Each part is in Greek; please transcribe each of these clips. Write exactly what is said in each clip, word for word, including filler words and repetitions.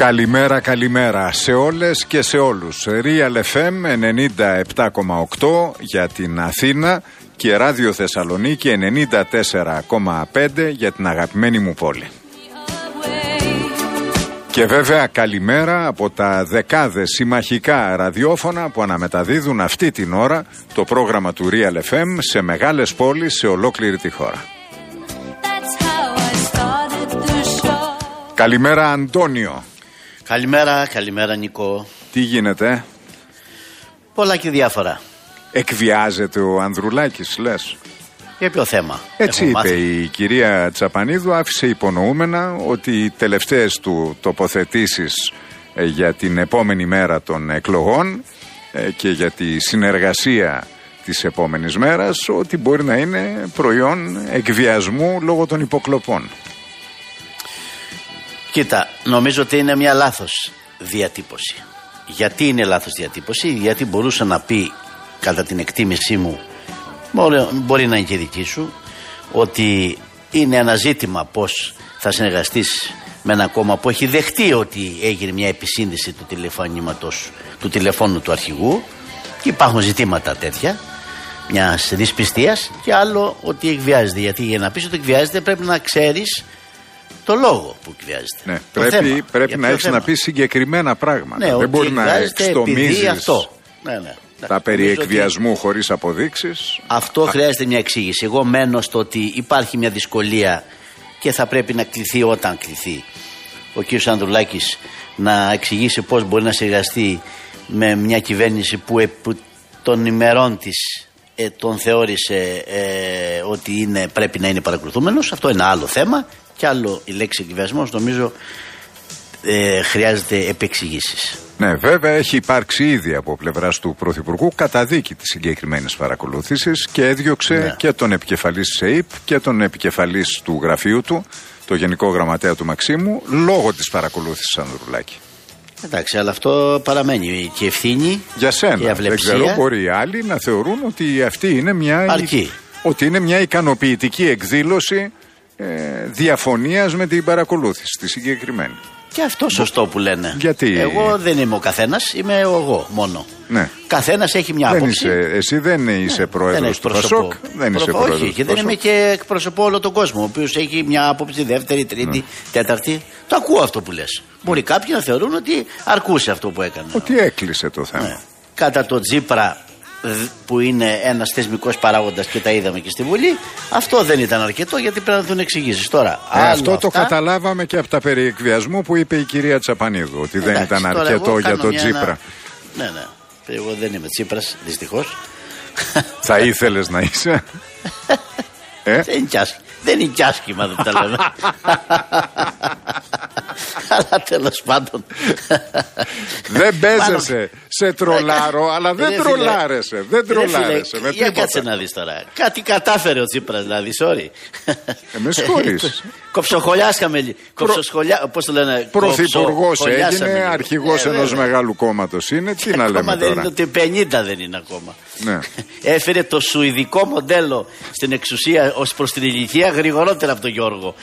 Καλημέρα, καλημέρα σε όλες και σε όλους. Real εφ εμ ενενήντα επτά κόμμα οκτώ για την Αθήνα και Ράδιο Θεσσαλονίκη ενενήντα τέσσερα κόμμα πέντε για την αγαπημένη μου πόλη. Και βέβαια καλημέρα από τα δεκάδες συμμαχικά ραδιόφωνα που αναμεταδίδουν αυτή την ώρα το πρόγραμμα του Real εφ εμ σε μεγάλες πόλεις σε ολόκληρη τη χώρα. Καλημέρα Αντώνιο. Καλημέρα, καλημέρα Νικό. Τι γίνεται? Πολλά και διάφορα. Εκβιάζεται ο Ανδρουλάκης, λες? Για ποιο θέμα? Έτσι είπε η κυρία Τσαπανίδου, άφησε υπονοούμενα ότι οι τελευταίες του τοποθετήσεις ε, για την επόμενη μέρα των εκλογών ε, και για τη συνεργασία της επόμενης μέρας, ότι μπορεί να είναι προϊόν εκβιασμού λόγω των υποκλοπών. Κοίτα, νομίζω ότι είναι μια λάθος διατύπωση. Γιατί είναι λάθος διατύπωση? Γιατί μπορούσε να πει, κατά την εκτίμησή μου, μπορεί, μπορεί να είναι και δική σου, ότι είναι ένα ζήτημα πώς θα συνεργαστείς με ένα κόμμα που έχει δεχτεί ότι έγινε μια επισύνδεση του τηλεφωνήματος, του τηλεφώνου του αρχηγού, και υπάρχουν ζητήματα τέτοια μιας δυσπιστίας, και άλλο ότι εκβιάζεται. Γιατί για να πεις ότι εκβιάζεται πρέπει να ξέρεις το λόγο που εκβιάζεται. Ναι, πρέπει πρέπει να έχεις να πεις συγκεκριμένα πράγματα. Ναι, δεν μπορεί να εξτομίζεις αυτό. Ναι, ναι. τα περί εκβιασμού χωρίς αποδείξεις. Αυτό Α... χρειάζεται μια εξήγηση. Εγώ μένω στο ότι υπάρχει μια δυσκολία και θα πρέπει να κληθεί όταν κληθεί ο κ. Ανδρουλάκης να εξηγήσει πώς μπορεί να συνεργαστεί με μια κυβέρνηση που, που των ημερών της ε, τον θεώρησε ε, ότι είναι, πρέπει να είναι παρακολουθούμενος. Αυτό είναι άλλο θέμα. Κι άλλο η λέξη εκβιασμός νομίζω ε, χρειάζεται επεξηγήσεις. Ναι, βέβαια έχει υπάρξει ήδη από πλευράς του Πρωθυπουργού καταδίκη της συγκεκριμένης παρακολούθησης και έδιωξε ναι. και τον επικεφαλής της ΕΥΠ και τον επικεφαλής του γραφείου του, το Γενικό Γραμματέα του Μαξίμου, λόγω της παρακολούθησης Ανδρουλάκη. Εντάξει, αλλά αυτό παραμένει και ευθύνη για σένα. Και αυλεψία. Δεν ξέρω, μπορεί οι άλλοι να θεωρούν ότι αυτή είναι μια, αρκεί. ότι είναι μια ικανοποιητική εκδήλωση Ε, διαφωνίας με την παρακολούθηση τη συγκεκριμένη. Και αυτό σωστό που λένε. Γιατί? Εγώ δεν είμαι ο καθένας, είμαι εγώ μόνο. Ναι. Καθένας έχει μια δεν άποψη. Είσαι, εσύ δεν είσαι ναι, πρόεδρος του Πασόκ. Δεν είσαι πρόεδρος. Όχι, και δεν είμαι και εκπροσωπώ όλο τον κόσμο, ο οποίος έχει μια άποψη δεύτερη, τρίτη, ναι. τέταρτη. Το ακούω αυτό που λες. Μπορεί κάποιοι να θεωρούν ότι αρκούσε αυτό που έκανε. Ότι έκλεισε το θέμα. Ναι. Κατά το Τζίπρα, που είναι ένας θεσμικός παράγοντας και τα είδαμε και στη Βουλή, αυτό δεν ήταν αρκετό, γιατί πρέπει να τον εξηγήσεις τώρα. Ε, αυτό αυτά... το καταλάβαμε και από τα περί εκβιασμού που είπε η κυρία Τσαπανίδου, ότι εντάξει, δεν ήταν αρκετό για τον Τζίπρα. Ένα... Ναι, ναι. Εγώ δεν είμαι Τσίπρας, δυστυχώς. Θα ήθελες να είσαι? ε? Δεν είναι κι άσχημα. Δεν είναι κι άσχημα, δεν τα λέμε. Αλλά τέλος πάντων. Δεν παίζεσαι, σε τρολάρω, αλλά δεν τρολάρεσαι. Δεν τρολάρεσαι. Για κάτσε να δεις τώρα. Κάτι κατάφερε ο Τσίπρας, δηλαδή, sorry. Με συγχωρείς. Κοψοχολιάσκαμε. Πώς το λένε? Πρωθυπουργός έγινε, αρχηγός ενός μεγάλου κόμματος είναι. Τι να λέμε τώρα? Ότι πενήντα δεν είναι ακόμα. Έφερε το σουηδικό μοντέλο στην εξουσία ως προς την ηλικία γρηγορότερα από τον Γιώργο.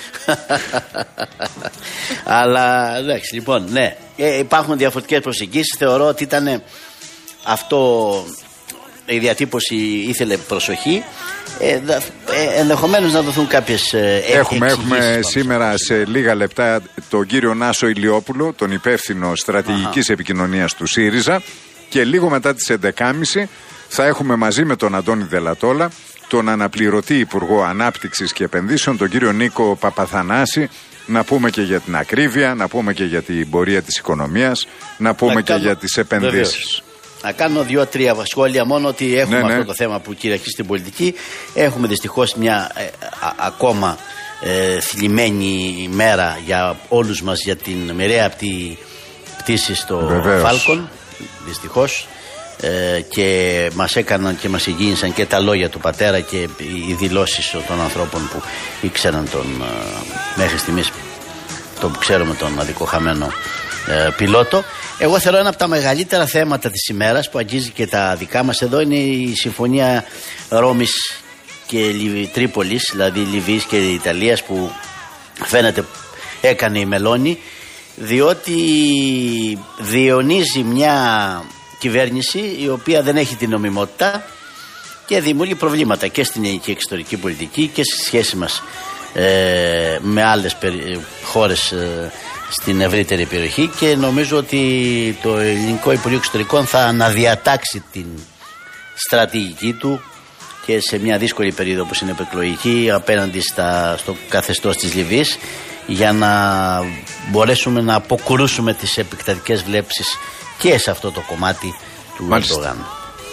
Αλλά εντάξει, λοιπόν, ναι, ε, υπάρχουν διαφορετικές προσεγγίσεις. Θεωρώ ότι ήταν αυτό, η διατύπωση ήθελε προσοχή. ε, ε, ενδεχομένως να δοθούν κάποιες ε, Έχουμε, έχουμε σήμερα σε λίγα λεπτά τον κύριο Νάσο Ηλιόπουλο, τον υπεύθυνο στρατηγικής Αχα. επικοινωνίας του ΣΥΡΙΖΑ, και λίγο μετά τις έντεκα και μισή θα έχουμε μαζί με τον Αντώνη Δελατόλα τον αναπληρωτή Υπουργό Ανάπτυξης και Επενδύσεων, τον κύριο Νίκο Παπαθανάση, να πούμε και για την ακρίβεια, να πούμε και για την πορεία της οικονομίας, να πούμε να και κάνω... για τις επενδύσεις. Βεβαίως. Να κάνω δύο-τρία σχόλια μόνο, ότι έχουμε ναι, ναι. αυτό το θέμα που κυριαρχεί στην πολιτική. Έχουμε δυστυχώς μια ε, α, ακόμα ε, θλιμμένη ημέρα για όλους μας για την μοιραία αυτή πτήση στο Φάλκον, δυστυχώς. Ε, και μας έκαναν και μας εγγύησαν και τα λόγια του πατέρα και οι δηλώσεις των ανθρώπων που ήξεραν τον, ε, μέχρι στιγμής τον που ξέρουμε, τον αδικοχαμένο ε, πιλότο. Εγώ θεωρώ ένα από τα μεγαλύτερα θέματα της ημέρας που αγγίζει και τα δικά μας εδώ είναι η συμφωνία Ρώμης και Τρίπολης, δηλαδή Λιβύης και Ιταλίας, που φαίνεται έκανε η Μελώνη. διότι διαιωνίζει μια κυβέρνηση η οποία δεν έχει την νομιμότητα και δημιουργεί προβλήματα και στην ελληνική εξωτερική πολιτική και στη σχέση μας ε, με άλλες περι, χώρες ε, στην ευρύτερη περιοχή, και νομίζω ότι το Ελληνικό Υπουργείο Εξωτερικών θα αναδιατάξει την στρατηγική του και σε μια δύσκολη περίοδο όπως είναι προεκλογική απέναντι στα, στο καθεστώς της Λιβύης, για να μπορέσουμε να αποκρούσουμε τις επεκτατικές βλέψεις και σε αυτό το κομμάτι του Ερντογάν.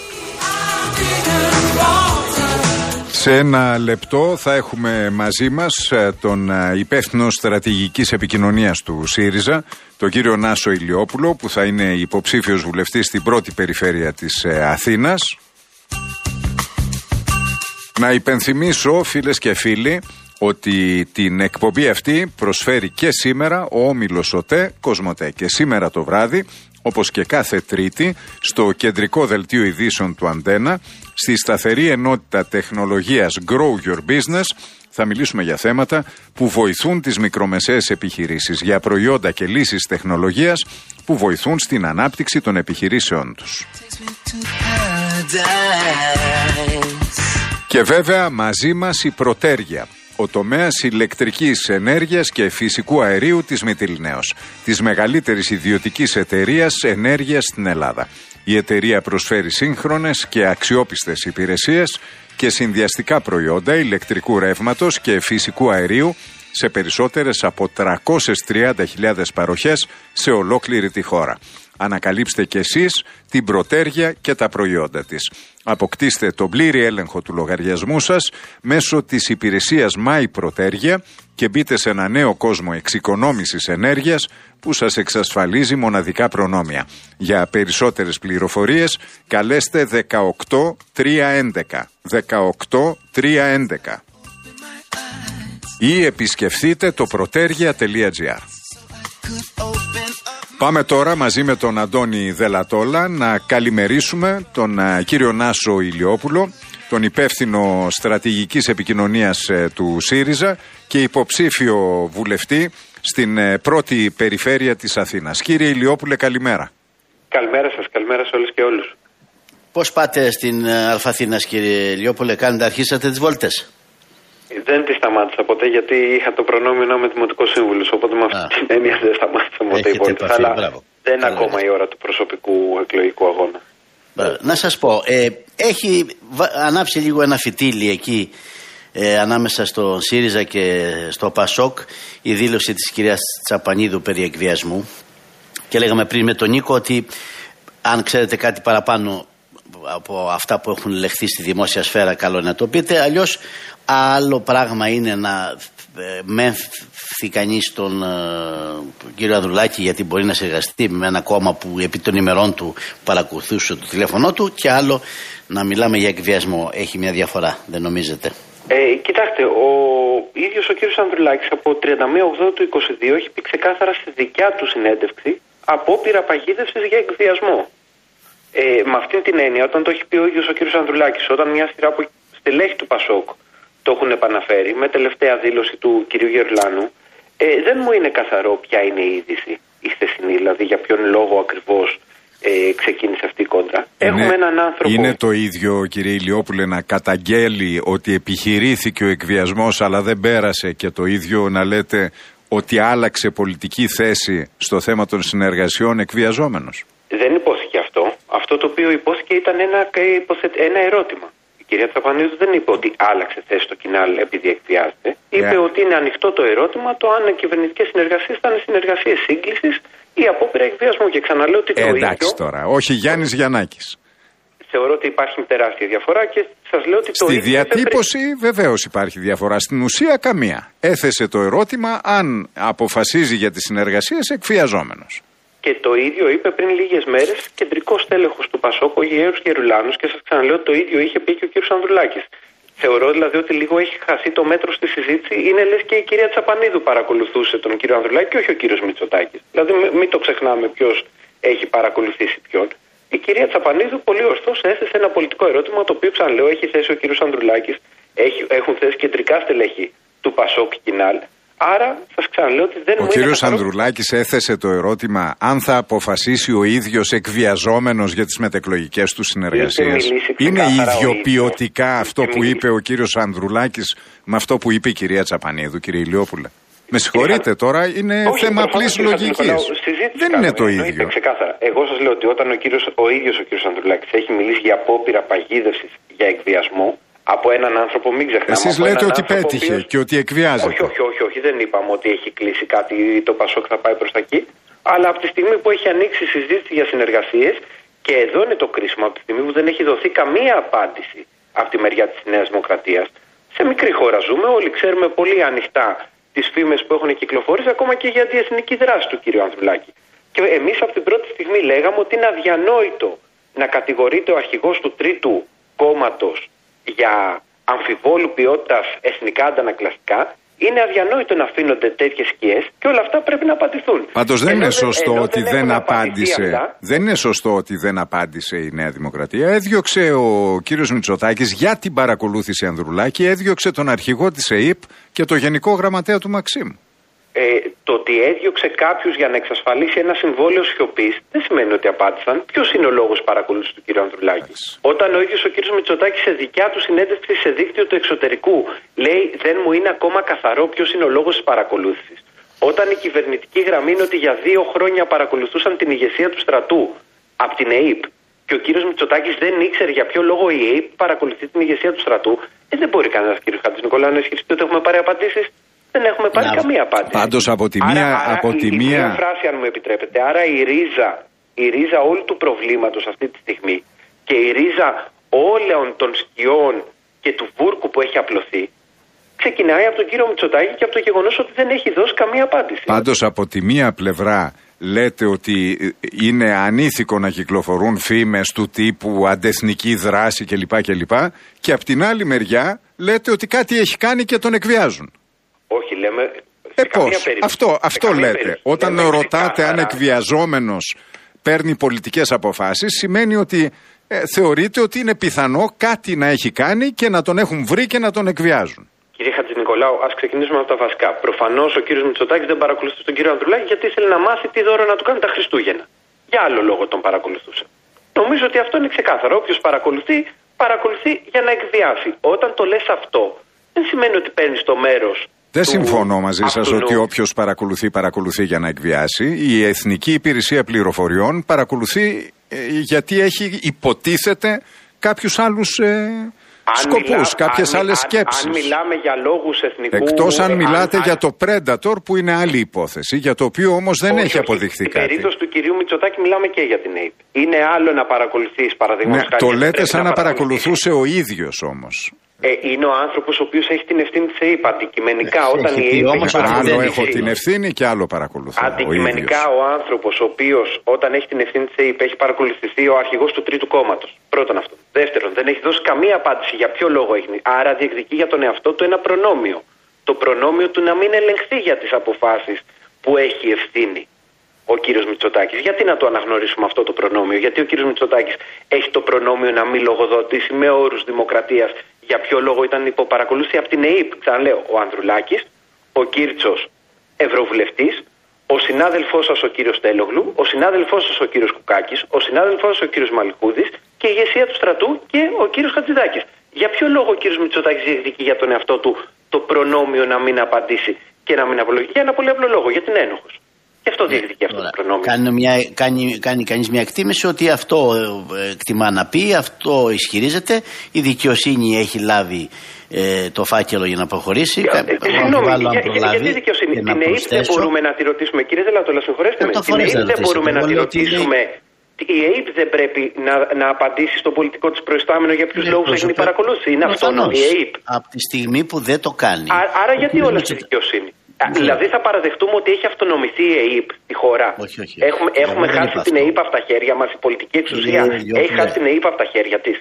Σε ένα λεπτό θα έχουμε μαζί μας τον υπεύθυνο στρατηγικής επικοινωνίας του ΣΥΡΙΖΑ, τον κύριο Νάσο Ηλιόπουλο, που θα είναι υποψήφιος βουλευτής στην πρώτη περιφέρεια της Αθήνας. Να υπενθυμίσω, φίλες και φίλοι, ότι την εκπομπή αυτή προσφέρει και σήμερα ο Όμιλος ΟΤΕ Κοσμοτέ, και σήμερα το βράδυ, όπως και κάθε Τρίτη, στο κεντρικό δελτίο ειδήσεων του Αντένα, στη σταθερή ενότητα τεχνολογίας Grow Your Business, θα μιλήσουμε για θέματα που βοηθούν τις μικρομεσαίες επιχειρήσεις, για προϊόντα και λύσεις τεχνολογίας που βοηθούν στην ανάπτυξη των επιχειρήσεών τους. Και βέβαια μαζί μας η Πρωτέργεια, ο τομέας ηλεκτρικής ενέργειας και φυσικού αερίου της Μυτιληναίος, της μεγαλύτερης ιδιωτικής εταιρείας ενέργειας στην Ελλάδα. Η εταιρεία προσφέρει σύγχρονες και αξιόπιστες υπηρεσίες και συνδυαστικά προϊόντα ηλεκτρικού ρεύματος και φυσικού αερίου σε περισσότερες από τριακόσιες τριάντα χιλιάδες παροχές σε ολόκληρη τη χώρα. Ανακαλύψτε κι εσείς την Πρωτέργεια και τα προϊόντα της. Αποκτήστε τον πλήρη έλεγχο του λογαριασμού σας μέσω της υπηρεσίας My Πρωτέργεια και μπείτε σε ένα νέο κόσμο εξοικονόμησης ενέργειας που σας εξασφαλίζει μοναδικά προνόμια. Για περισσότερες πληροφορίες καλέστε δεκαοκτώ τριακόσια έντεκα δεκαοκτώ τριακόσια έντεκα ή επισκεφθείτε το πρωτέργεια τελεία τζι άρ. Πάμε τώρα μαζί με τον Αντώνη Δελατόλα να καλημερίσουμε τον uh, κύριο Νάσο Ηλιόπουλο, τον υπεύθυνο στρατηγικής επικοινωνίας uh, του ΣΥΡΙΖΑ και υποψήφιο βουλευτή στην uh, πρώτη περιφέρεια της Αθήνας. Κύριε Ηλιόπουλε, καλημέρα. Καλημέρα σας, καλημέρα σε όλες και όλους. Πώς πάτε στην uh, Αλφαθήνας, κύριε Ηλιόπουλε, κάνετε, αρχίσατε τις βόλτες? Δεν τη σταμάτησα ποτέ, γιατί είχα το προνόμιο να είμαι δημοτικό σύμβουλο. Οπότε με αυτή την έννοια δεν σταμάτησα ποτέ η βόλτα. Αλλά μπράβο. Δεν είναι ακόμα η ώρα του προσωπικού εκλογικού αγώνα. Μπράβο. Να σας πω, ε, έχει ανάψει λίγο ένα φυτίλι εκεί ε, ανάμεσα στο ΣΥΡΙΖΑ και στο ΠΑΣΟΚ η δήλωση της κυρίας Τσαπανίδου περί εκβιασμού. Και λέγαμε πριν με τον Νίκο ότι αν ξέρετε κάτι παραπάνω από αυτά που έχουν λεχθεί στη δημόσια σφαίρα, καλό να το πείτε. Αλλιώς άλλο πράγμα είναι να ε, μέμφθει κανείς τον ε, κύριο Ανδρουλάκη, γιατί μπορεί να συνεργαστεί με ένα κόμμα που επί των ημερών του παρακολουθούσε το τηλέφωνο του, και άλλο να μιλάμε για εκβιασμό. Έχει μια διαφορά, δεν νομίζετε? Ε, κοιτάξτε, ο ίδιος ο κύριος Ανδρουλάκης από τριάντα μία ογδόη του είκοσι δύο έχει πει ξεκάθαρα στη δικιά του συνέντευξη απόπειρα παγίδευσης για εκβιασμό. Ε, με αυτή την έννοια, όταν το έχει πει ο ίδιος ο κύριος Ανδρουλάκης, όταν μια σειρά από στελέχη του ΠΑΣΟΚ το έχουν επαναφέρει, με τελευταία δήλωση του κυρίου Γερουλάνου, ε, δεν μου είναι καθαρό ποια είναι η είδηση, η χθεσινή, δηλαδή για ποιον λόγο ακριβώς ε, ξεκίνησε αυτή η κόντρα. Είναι, Έχουμε έναν άνθρωπο. Είναι το ίδιο, κύριε Ηλιόπουλε, να καταγγέλει ότι επιχειρήθηκε ο εκβιασμός αλλά δεν πέρασε, και το ίδιο να λέτε ότι άλλαξε πολιτική θέση στο θέμα των συνεργασιών εκβιαζόμενος? Δεν υπόθηκε αυτό. Αυτό το οποίο υπόθηκε ήταν ένα, ένα ερώτημα. Η κυρία Τσαπανίδου δεν είπε ότι άλλαξε θέση στο Κινάλ επειδή εκβιάζεται. Είπε yeah. ότι είναι ανοιχτό το ερώτημα το αν οι κυβερνητικές συνεργασίες θα είναι συνεργασίες σύγκλησης ή απόπειρα εκβιασμού. Και ξαναλέω ότι το ε, ίδιο. Εντάξει τώρα, όχι Γιάννης Γιαννάκης. Θεωρώ ότι υπάρχει τεράστια διαφορά και σας λέω ότι το Στη ίδιο. Στη διατύπωση πρέπει... βεβαίως υπάρχει διαφορά. Στην ουσία καμία. Έθεσε το ερώτημα αν αποφασίζει για τις συνεργασίες εκβιαζόμενος. Και το ίδιο είπε πριν λίγες μέρες κεντρικός τέλεχος του ΠΑΣΟΚ, ο Γέρος Γερουλάνος, και σας ξαναλέω ότι το ίδιο είχε πει και ο κύριος Ανδρουλάκης. Θεωρώ δηλαδή ότι λίγο έχει χαθεί το μέτρο στη συζήτηση. Είναι λες και η κυρία Τσαπανίδου παρακολουθούσε τον κύριο Ανδρουλάκη και όχι ο κύριος Μητσοτάκης. Δηλαδή μην το ξεχνάμε ποιος έχει παρακολουθήσει ποιον. Η κυρία Τσαπανίδου πολύ ορθώς έθεσε ένα πολιτικό ερώτημα, το οποίο ξαναλέω έχει θέσει ο κύριος Ανδρουλάκης, έχουν θέσει κεντρικά στελέχη του ΠΑΣΟΚ Κινάλ. Άρα σας ξαναλέω ότι δεν ο μου κύριος είναι Ανδρουλάκης έθεσε το ερώτημα αν θα αποφασίσει ο ίδιος εκβιαζόμενος για τις μετεκλογικές του συνεργασίες. Είναι ιδιοποιητικά αυτό που είπε ο κύριος Ανδρουλάκης με αυτό που είπε η κυρία Τσαπανίδου, κύριε Ηλιόπουλε? Με συγχωρείτε τώρα, είναι όχι, θέμα απλής λογικής. Δεν είναι το ίδιο. Ξεκάθαρα. Εγώ σας λέω ότι όταν ο, κύριος, ο ίδιος ο κύριος Ανδρουλάκης έχει μιλήσει για απόπειρα παγίδευσης, για εκβιασμό από έναν άνθρωπο, μην ξεχνάμε. Εσείς λέτε ότι πέτυχε οποίος... και ότι εκβιάζεται. Όχι, όχι, όχι, όχι, δεν είπαμε ότι έχει κλείσει κάτι ή το Πασόκ θα πάει προς τα εκεί. Αλλά από τη στιγμή που έχει ανοίξει συζήτηση για συνεργασίες, και εδώ είναι το κρίσιμο, από τη στιγμή που δεν έχει δοθεί καμία απάντηση από τη μεριά της Νέας Δημοκρατίας. Σε μικρή χώρα ζούμε, όλοι ξέρουμε πολύ ανοιχτά τις φήμες που έχουν κυκλοφορήσει, ακόμα και για αντιεθνική δράση του κ. Ανδρουλάκη. Και εμείς από την πρώτη στιγμή λέγαμε ότι είναι αδιανόητο να κατηγορείται ο αρχηγός του τρίτου κόμματος για αμφιβόλου ποιότητας εθνικά αντανακλαστικά. Είναι αδιανόητο να αφήνονται τέτοιες σκιές και όλα αυτά πρέπει να απαντηθούν. Πάντως δεν είναι σωστό ενώ ότι δεν, δεν απάντησε. Αυτά. Δεν είναι σωστό ότι δεν απάντησε η Νέα Δημοκρατία. Έδιωξε ο κύριος Μητσοτάκης για την παρακολούθηση Ανδρουλάκη, έδιωξε τον αρχηγό της ΕΥΠ και το γενικό γραμματέα του Μαξίμ. Ε, το ότι έδιωξε κάποιους για να εξασφαλίσει ένα συμβόλαιο σιωπής δεν σημαίνει ότι απάντησαν. Ποιος είναι ο λόγος παρακολούθησης του κ. Ανδρουλάκη? Όταν ο ίδιος ο κ. Μητσοτάκης σε δικιά του συνέντευξη σε δίκτυο του εξωτερικού λέει δεν μου είναι ακόμα καθαρό ποιος είναι ο λόγος της παρακολούθησης. Όταν η κυβερνητική γραμμή είναι ότι για δύο χρόνια παρακολουθούσαν την ηγεσία του στρατού από την ΕΥΠ και ο κ. Μητσοτάκης δεν ήξερε για ποιο λόγο η ΕΥΠ παρακολουθεί την ηγεσία του στρατού, ε, δεν μπορεί κανένας κ. Χατζηνικολάου να ισχυριστεί ότι έχουμε πάρει απαντήσεις. Δεν έχουμε πάρει να, καμία απάντηση. Πάντως από τη μία... Άρα, από άρα, τη η, μία... η φράση, αν μου επιτρέπετε, άρα η ρίζα, η ρίζα όλου του προβλήματος αυτή τη στιγμή και η ρίζα όλων των σκιών και του βούρκου που έχει απλωθεί ξεκινάει από τον κύριο Μητσοτάκη και από το γεγονός ότι δεν έχει δώσει καμία απάντηση. Πάντως από τη μία πλευρά λέτε ότι είναι ανήθικο να κυκλοφορούν φήμες του τύπου αντεθνική δράση κλπ. κλπ. Και από την άλλη μεριά λέτε ότι κάτι έχει κάνει και τον εκβιάζουν. Όχι, λέμε. Ε, πώς. Αυτό, αυτό λέτε. Περίπτωση. Όταν λέμε ρωτάτε αν εκβιαζόμενος παίρνει πολιτικές αποφάσεις, σημαίνει ότι ε, θεωρείτε ότι είναι πιθανό κάτι να έχει κάνει και να τον έχουν βρει και να τον εκβιάζουν. Κύριε Χατζηνικολάου, ας ξεκινήσουμε από τα βασικά. Προφανώς ο κύριος Μητσοτάκης δεν παρακολουθούσε τον κύριο Ανδρουλάκη γιατί ήθελε να μάθει τι δώρο να του κάνει τα Χριστούγεννα. Για άλλο λόγο τον παρακολουθούσε. Νομίζω ότι αυτό είναι ξεκάθαρο. Όποιος παρακολουθεί, παρακολουθεί για να εκβιάσει. Όταν το λες αυτό, δεν σημαίνει ότι παίρνεις το μέρος. Δεν συμφωνώ μαζί σας ότι όποιος παρακολουθεί, παρακολουθεί για να εκβιάσει. Η Εθνική Υπηρεσία Πληροφοριών παρακολουθεί ε, γιατί έχει υποτίθεται κάποιους άλλους ε, σκοπούς, κάποιες αν, άλλες σκέψεις. Αν, αν μιλάμε για λόγους εθνικού... Εκτός αν μιλάτε αν, για το Predator που είναι άλλη υπόθεση, για το οποίο όμως δεν όχι, έχει αποδειχθεί όχι, κάτι. Στην περίπτωση του κυρίου Μητσοτάκη μιλάμε και για την ΕΥΠ. Είναι άλλο να παρακολουθείς παραδείγματος ναι, το λέτε σαν να, να παρακολουθούσε ο ίδιος όμως. Ε, είναι ο άνθρωπος ο οποίος έχει την ευθύνη της ΕΥΠ. Αντικειμενικά, ε, όταν η ΕΥΠ. Άλλο έχω την ευθύνη και άλλο παρακολουθώ. Αντικειμενικά, ο, ο άνθρωπος ο οποίος όταν έχει την ευθύνη της ΕΥΠ έχει παρακολουθηθεί ο αρχηγός του τρίτου κόμματος. Πρώτον αυτό. Δεύτερον, δεν έχει δώσει καμία απάντηση για ποιο λόγο έχει. Άρα διεκδικεί για τον εαυτό του ένα προνόμιο. Το προνόμιο του να μην ελεγχθεί για τις αποφάσεις που έχει ευθύνη ο κύριος Μητσοτάκης. Γιατί να το αναγνωρίσουμε αυτό το προνόμιο? Γιατί ο κύριος Μητσοτάκης έχει το προνόμιο να μην λογοδοτήσει με όρους δημοκρατίας για ποιο λόγο ήταν υποπαρακολούθηση από την ΕΥΠ? Ξαναλέω, ο Ανδρουλάκης, ο Κίρτσος ευρωβουλευτής, ο συνάδελφός σας ο κύριος Τέλογλου, ο συνάδελφός σας ο κύριος Κουκάκης, ο συνάδελφός σας ο κύριος Μαλκούδης και η ηγεσία του στρατού και ο κύριος Χατζηδάκης. Για ποιο λόγο ο κύριος Μητσοτάκης διεκδικεί για τον εαυτό του το προνόμιο να μην απαντήσει και να μην απολογήσει? Για ένα πολύ απλό λόγο, γιατί είναι ένοχος. Και αυτό διεκδικεί αυτό το προνόμιο. Κάνει, μια, κάνει, κάνει κανείς μια εκτίμηση ότι αυτό εκτιμά να πει, αυτό ισχυρίζεται. Η δικαιοσύνη έχει λάβει ε, το φάκελο για να προχωρήσει. Για, ε, συγγνώμη, για, για, γιατί δικαιοσύνη? Την ΕΥΠ δεν μπορούμε να τη ρωτήσουμε, κύριε Δελατόλα, συγχωρέστε με. Την ΕΥΠ δεν μπορούμε να τη ρωτήσουμε. Η ΕΥΠ δεν πρέπει να, να απαντήσει στο πολιτικό της προϊστάμενο για ποιους λόγους έγινε η παρακολούθηση. Είναι αυτόνομη η ΕΥΠ. Από τη στιγμή που δεν το κάνει. Α, άρα γιατί όλα στη δικαιοσύνη? Ναι. Δηλαδή θα παραδεχτούμε ότι έχει αυτονομηθεί η ΕΥΠ τη χώρα? Όχι, όχι. Έχουμε, έχουμε χάσει την ΕΥΠ από τα χέρια μας, η πολιτική εξουσία Λε, έχει χάσει την ΕΥΠ από τα χέρια της.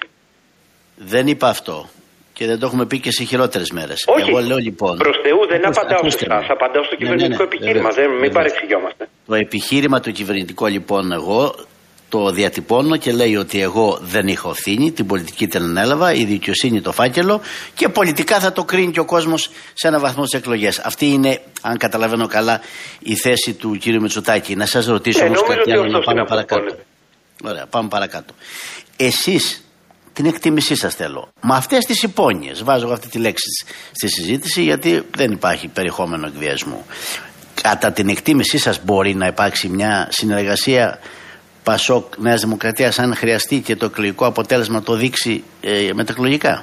Δεν είπα αυτό. Και δεν το έχουμε πει και σε χειρότερες μέρες. Όχι, εγώ λέω λοιπόν. Προς Θεού δεν απαντάω σε εσάς, απαντάω στο κυβερνητικό ναι, ναι, ναι, επιχείρημα. Βεβαίως, δεν, μην παρεξηγιόμαστε. Το επιχείρημα το κυβερνητικό λοιπόν εγώ το διατυπώνω και λέει ότι εγώ δεν είχα ευθύνη, την πολιτική την ανέλαβα, η δικαιοσύνη το φάκελο και πολιτικά θα το κρίνει και ο κόσμος σε ένα βαθμό στις εκλογές. Αυτή είναι, αν καταλαβαίνω καλά, η θέση του κύριου Μητσοτάκη. Να σας ρωτήσω όμως κάτι άλλο, να πάμε παρακάτω. Ωραία, πάμε παρακάτω. Εσείς, την εκτίμησή σας θέλω. Με αυτές τις υπόνοιες, βάζω αυτή τη λέξη στη συζήτηση γιατί δεν υπάρχει περιεχόμενο εκβιασμού. Κατά την εκτίμησή σας μπορεί να υπάρξει μια συνεργασία Πασόκ Νέας Δημοκρατίας αν χρειαστεί και το εκλογικό αποτέλεσμα το δείξει ε, μετακλογικά?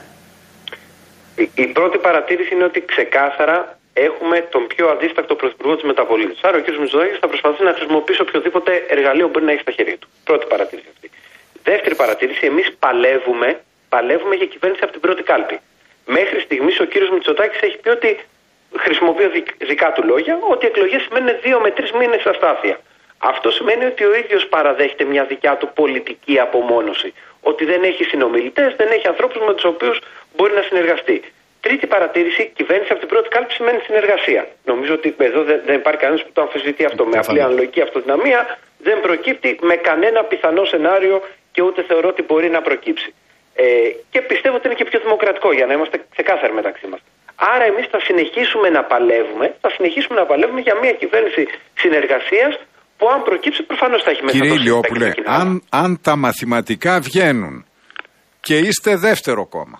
Η, η πρώτη παρατήρηση είναι ότι ξεκάθαρα έχουμε τον πιο αδίστακτο πρωθυπουργό της μεταπολίτευσης. Άρα ο κ. Μητσοτάκης θα προσπαθήσει να χρησιμοποιήσει οποιοδήποτε εργαλείο μπορεί να έχει στα χέρια του. Πρώτη παρατήρηση αυτή. Δεύτερη παρατήρηση, εμείς παλεύουμε, παλεύουμε για κυβέρνηση από την πρώτη κάλπη. Μέχρι στιγμής ο κ. Μητσοτάκης έχει πει ότι, χρησιμοποιεί δικά του λόγια, ότι οι εκλογές σημαίνουν δύο με τρεις μήνες αστάθεια. Αυτό σημαίνει ότι ο ίδιος παραδέχεται μια δικιά του πολιτική απομόνωση. Ότι δεν έχει συνομιλητές, δεν έχει ανθρώπους με τους οποίους μπορεί να συνεργαστεί. Τρίτη παρατήρηση, κυβέρνηση από την πρώτη κάλπη σημαίνει συνεργασία. Νομίζω ότι εδώ δεν, δεν υπάρχει κανένας που το αμφισβητεί αυτό. Με απλή αναλογική αυτοδυναμία δεν προκύπτει με κανένα πιθανό σενάριο και ούτε θεωρώ ότι μπορεί να προκύψει. Ε, και πιστεύω ότι είναι και πιο δημοκρατικό για να είμαστε ξεκάθαροι μεταξύ μας. Άρα εμείς θα συνεχίσουμε να παλεύουμε, θα συνεχίσουμε να παλεύουμε για μια κυβέρνηση συνεργασίας που αν προκύψει προφανώς θα έχει μέσα. Κύριε Ηλιόπουλε, αν, αν τα μαθηματικά βγαίνουν και είστε δεύτερο κόμμα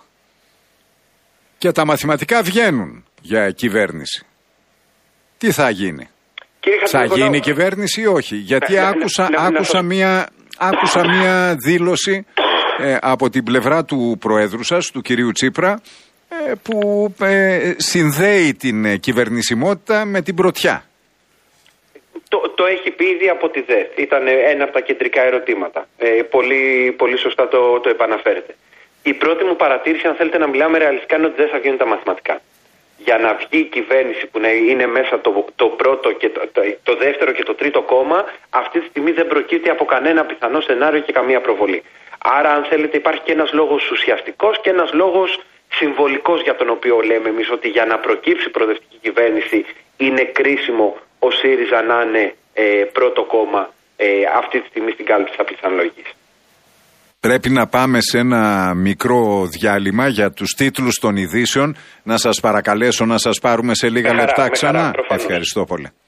και τα μαθηματικά βγαίνουν για κυβέρνηση, τι θα γίνει? Θα γίνει κυβέρνηση ή όχι? Γιατί ναι, άκουσα, ναι, ναι, ναι, άκουσα, ναι, μία, άκουσα μία δήλωση ε, από την πλευρά του Προέδρου σας, του κυρίου Τσίπρα, ε, που ε, συνδέει την ε, κυβερνησιμότητα με την πρωτιά. Το, το έχει πει ήδη από τη ΔΕ. Ήταν ένα από τα κεντρικά ερωτήματα. Ε, πολύ, πολύ σωστά το, το επαναφέρετε. Η πρώτη μου παρατήρηση, αν θέλετε να μιλάμε ρεαλιστικά, είναι ότι δεν θα βγαίνουν τα μαθηματικά. Για να βγει η κυβέρνηση που να είναι μέσα το, το πρώτο και το, το, το δεύτερο και το τρίτο κόμμα, αυτή τη στιγμή δεν προκύπτει από κανένα πιθανό σενάριο και καμία προβολή. Άρα, αν θέλετε, υπάρχει και ένας λόγος ουσιαστικός και ένας λόγος συμβολικός για τον οποίο λέμε εμείς ότι για να προκύψει προοδευτική κυβέρνηση είναι κρίσιμο ο ΣΥΡΙΖΑ να είναι ε, πρώτο κόμμα ε, αυτή τη στιγμή στην κάλυψη της απλής αναλογικής. Πρέπει να πάμε σε ένα μικρό διάλειμμα για τους τίτλους των ειδήσεων. Να σας παρακαλέσω να σας πάρουμε σε λίγα με χαρά, λεπτά με ξανά. Χαρά, Ευχαριστώ πολύ.